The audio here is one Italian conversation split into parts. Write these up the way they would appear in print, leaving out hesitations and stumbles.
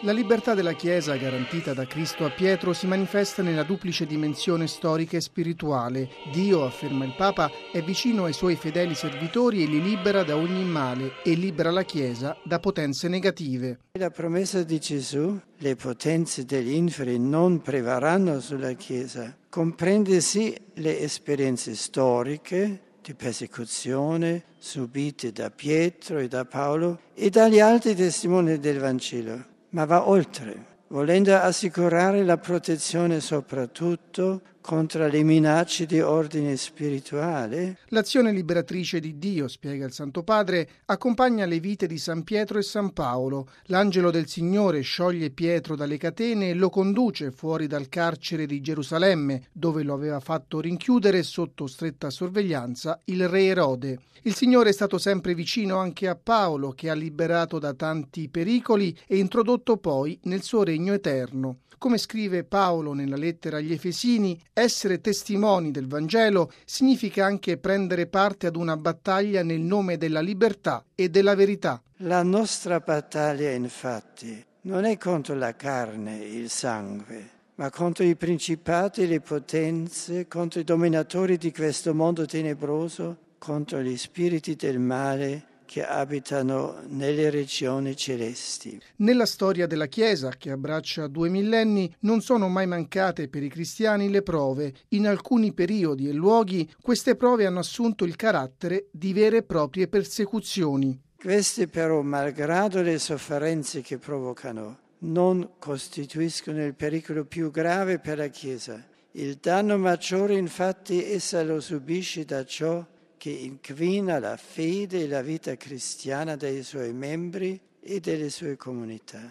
La libertà della Chiesa, garantita da Cristo a Pietro, si manifesta nella duplice dimensione storica e spirituale. Dio, afferma il Papa, è vicino ai suoi fedeli servitori e li libera da ogni male e libera la Chiesa da potenze negative. La promessa di Gesù, le potenze degli inferi non prevarranno sulla Chiesa, comprende sì le esperienze storiche di persecuzione subite da Pietro e da Paolo e dagli altri testimoni del Vangelo. Ma va oltre, volendo assicurare la protezione soprattutto contro le minacce di ordine spirituale. L'azione liberatrice di Dio, spiega il Santo Padre, accompagna le vite di San Pietro e San Paolo. L'angelo del Signore scioglie Pietro dalle catene e lo conduce fuori dal carcere di Gerusalemme, dove lo aveva fatto rinchiudere sotto stretta sorveglianza il re Erode. Il Signore è stato sempre vicino anche a Paolo, che ha liberato da tanti pericoli e introdotto poi nel suo regno eterno. Come scrive Paolo nella lettera agli Efesini, essere testimoni del Vangelo significa anche prendere parte ad una battaglia nel nome della libertà e della verità. La nostra battaglia, infatti, non è contro la carne e il sangue, ma contro i principati e le potenze, contro i dominatori di questo mondo tenebroso, contro gli spiriti del male che abitano nelle regioni celesti. Nella storia della Chiesa, che abbraccia 2 millenni, non sono mai mancate per i cristiani le prove. In alcuni periodi e luoghi queste prove hanno assunto il carattere di vere e proprie persecuzioni. Queste però, malgrado le sofferenze che provocano, non costituiscono il pericolo più grave per la Chiesa. Il danno maggiore, infatti, essa lo subisce da ciò che inquina la fede e la vita cristiana dei suoi membri e delle sue comunità,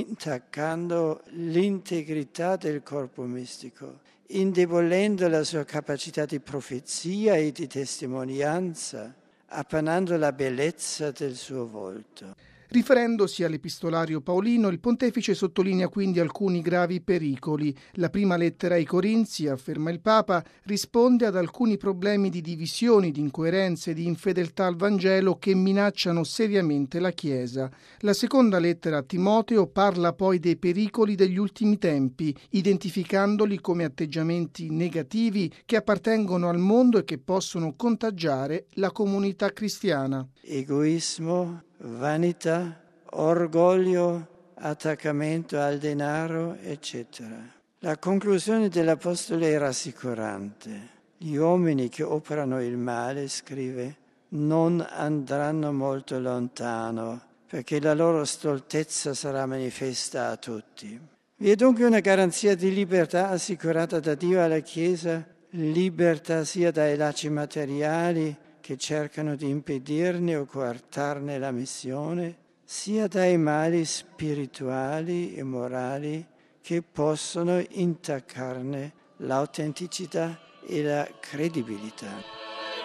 intaccando l'integrità del corpo mistico, indebolendo la sua capacità di profezia e di testimonianza, appannando la bellezza del suo volto. Riferendosi all'epistolario paolino, il pontefice sottolinea quindi alcuni gravi pericoli. La prima lettera ai Corinzi, afferma il Papa, risponde ad alcuni problemi di divisioni, di incoerenze e di infedeltà al Vangelo che minacciano seriamente la Chiesa. La seconda lettera a Timoteo parla poi dei pericoli degli ultimi tempi, identificandoli come atteggiamenti negativi che appartengono al mondo e che possono contagiare la comunità cristiana. Egoismo, vanità, orgoglio, attaccamento al denaro, eccetera. La conclusione dell'Apostolo è rassicurante. Gli uomini che operano il male, scrive, non andranno molto lontano, perché la loro stoltezza sarà manifesta a tutti. Vi è dunque una garanzia di libertà assicurata da Dio alla Chiesa, libertà sia dai lacci materiali che cercano di impedirne o coartarne la missione, sia dai mali spirituali e morali che possono intaccarne l'autenticità e la credibilità.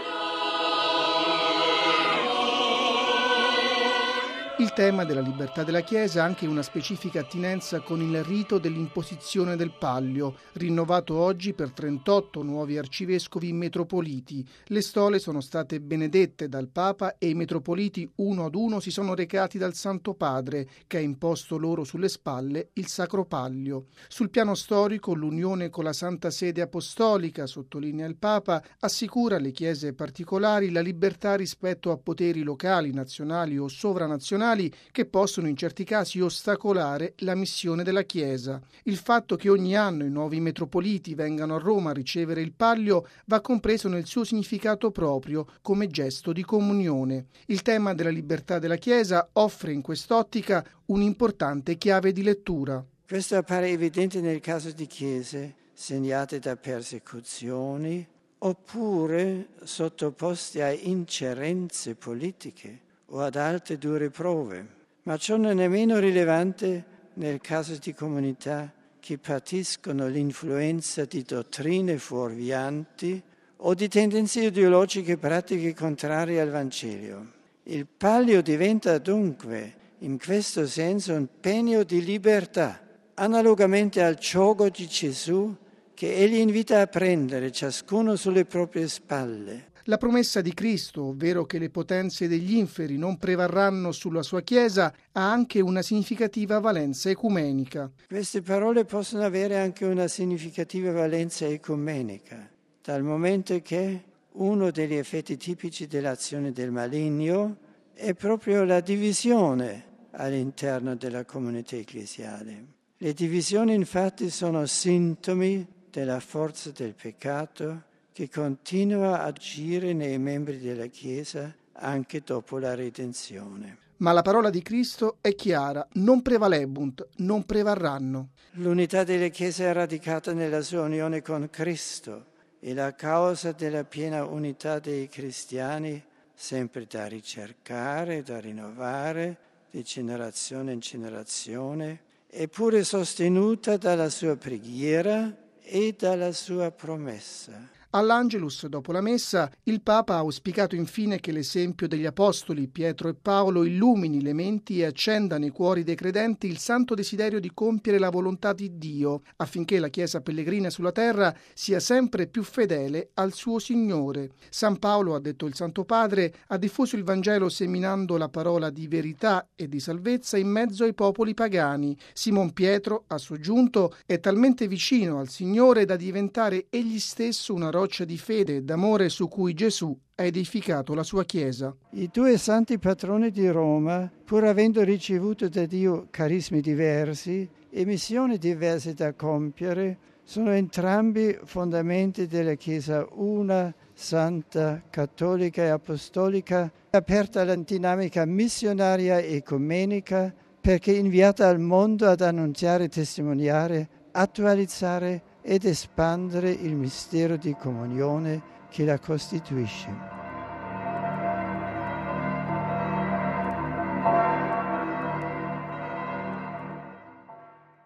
Il tema della libertà della Chiesa ha anche una specifica attinenza con il rito dell'imposizione del Pallio, rinnovato oggi per 38 nuovi arcivescovi metropoliti. Le stole sono state benedette dal Papa e i metropoliti uno ad uno si sono recati dal Santo Padre, che ha imposto loro sulle spalle il Sacro Pallio. Sul piano storico, l'unione con la Santa Sede Apostolica, sottolinea il Papa, assicura alle chiese particolari la libertà rispetto a poteri locali, nazionali o sovranazionali che possono in certi casi ostacolare la missione della Chiesa. Il fatto che ogni anno i nuovi metropoliti vengano a Roma a ricevere il Pallio va compreso nel suo significato proprio come gesto di comunione. Il tema della libertà della Chiesa offre in quest'ottica un'importante chiave di lettura. Questo appare evidente nel caso di chiese segnate da persecuzioni oppure sottoposte a ingerenze politiche o ad altre dure prove, ma ciò non è meno rilevante nel caso di comunità che patiscono l'influenza di dottrine fuorvianti o di tendenze ideologiche e pratiche contrarie al Vangelo. Il Pallio diventa dunque, in questo senso, un pegno di libertà, analogamente al giogo di Gesù che egli invita a prendere ciascuno sulle proprie spalle. La promessa di Cristo, ovvero che le potenze degli inferi non prevarranno sulla sua Chiesa, ha anche una significativa valenza ecumenica. Queste parole possono avere anche una significativa valenza ecumenica, dal momento che uno degli effetti tipici dell'azione del maligno è proprio la divisione all'interno della comunità ecclesiale. Le divisioni infatti sono sintomi della forza del peccato che continua ad agire nei membri della Chiesa anche dopo la redenzione. Ma la parola di Cristo è chiara: non prevalebunt, non prevarranno. L'unità della Chiesa è radicata nella sua unione con Cristo e la causa della piena unità dei cristiani, sempre da ricercare, da rinnovare, di generazione in generazione, eppure sostenuta dalla sua preghiera e dalla sua promessa. All'Angelus, dopo la messa, il Papa ha auspicato infine che l'esempio degli apostoli Pietro e Paolo illumini le menti e accenda nei cuori dei credenti il santo desiderio di compiere la volontà di Dio, affinché la Chiesa pellegrina sulla terra sia sempre più fedele al suo Signore. San Paolo, ha detto il Santo Padre, ha diffuso il Vangelo seminando la parola di verità e di salvezza in mezzo ai popoli pagani. Simon Pietro, ha soggiunto, è talmente vicino al Signore da diventare egli stesso una roccia di fede e d'amore su cui Gesù ha edificato la sua Chiesa. I due santi patroni di Roma, pur avendo ricevuto da Dio carismi diversi e missioni diverse da compiere, sono entrambi fondamenti della Chiesa una, santa, cattolica e apostolica, aperta alla dinamica missionaria e ecumenica, perché inviata al mondo ad annunziare, testimoniare, attualizzare ed espandere il mistero di comunione che la costituisce.